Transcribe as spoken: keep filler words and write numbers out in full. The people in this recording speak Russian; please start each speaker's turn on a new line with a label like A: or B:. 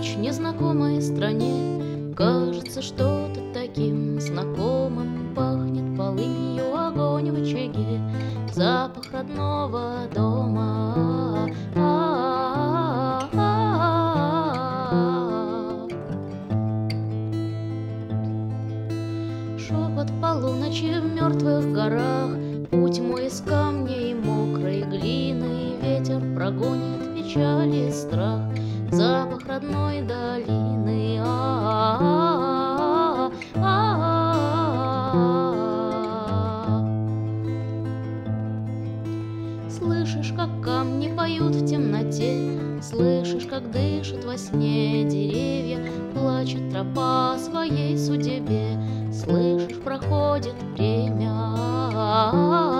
A: ночь в незнакомой стране кажется что-то таким знакомым. Пахнет полынью огонь в очаге, запах родного дома. Шепот полуночи в мертвых горах, путь мой из камней и мокрой глины. Ветер прогонит печали и страх, запах родной долины. Слышишь, как камни поют в темноте, слышишь, как дышат во сне деревья, плачет тропа о своей судьбе, слышишь, проходит время.